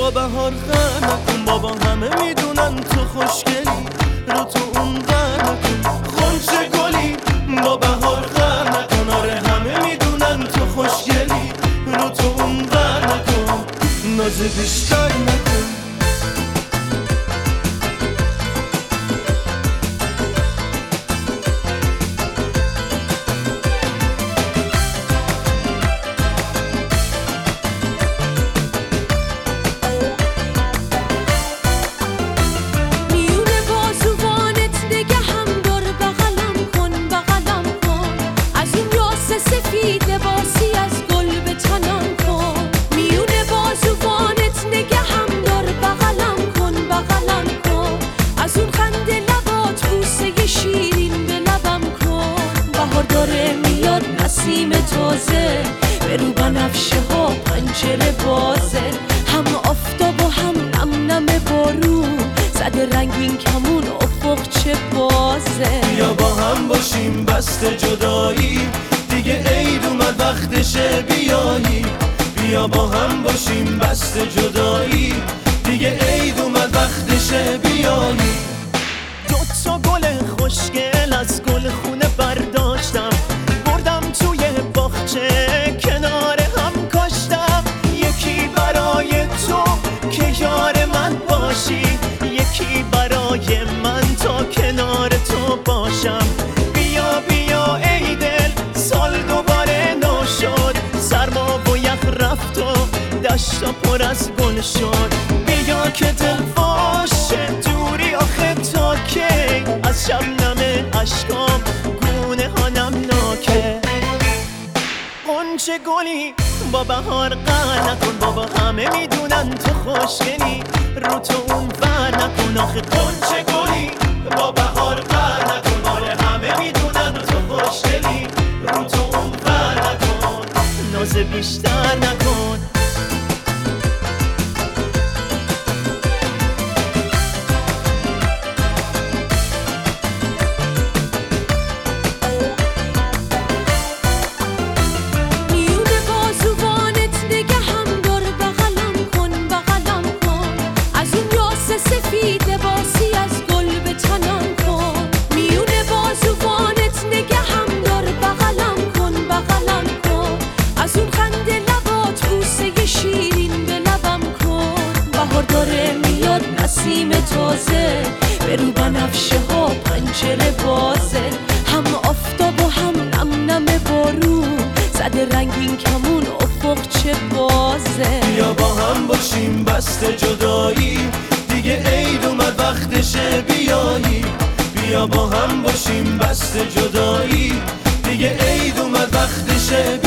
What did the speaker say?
با بهار غر نکن، بابا همه میدونن تو خوشگلی، رو تو اون غر نکن. خونچه گلی با بهار غر نکن، آره همه میدونن تو خوشگلی، رو تو اون غر نکن، ناز بیشتر نکن. لباسی از گل به تنم کن، میونه بازوانت نگهم دار، بغلم کن، از اون خنده لبات بوسه شیرین به لبم کن. بهار داره میاد نسیم تازه، به رو بنفشه ها پنجره بازه، هم آفتاب و هم نم نم بارون، زده رنگین کمون افق چه بازه. بیا با هم باشیم بسته جدایی، دیگه عید اومد وقتشه بیایی. بیا با هم باشیم بسته جدایی، دیگه عید اومد وقتشه بیایی. دوتا گل خوشگل از گل خونه برداشتم، بردم توی باغچه کنار هم کاشتم. یکی برای تو که یار من باشی، یکی برای من تا کنار تو باشم. بیا بیا ای دل سال دوباره نو شد، سرما و یخ رفت و دشتا پر از گل شد. بیا که دل باشه دوری آخه تا کی، از شبنم اشکام گونه ها نمناکه. قنچه گلی با بهار غر نکن، بابا همه میدونن تو خوشگلی، رو تو اون ور نکن. آخه قنچه گلی با بهار غر نکن، آره همه میدونن تو خوشگلی، رو تو اون ور نکن، ناز بیشتر نکن. لباسی از گل به تنم کن، میونه بازوانت نگهم دار، بغلم کن، از اون خنده لبات بوسه شیرین به لبم کن. بهار داره میاد نسیم تازه، به رو بنفشه ها پنجره بازه، هم آفتاب و هم نم نم بارون، زده رنگین کمون افق چه بازه. بیا با هم باشیم بسته جدایی، دیگه عید اومد وقتشه بیایی. بیا با هم باشیم بسته جدایی، دیگه عید اومد وقتشه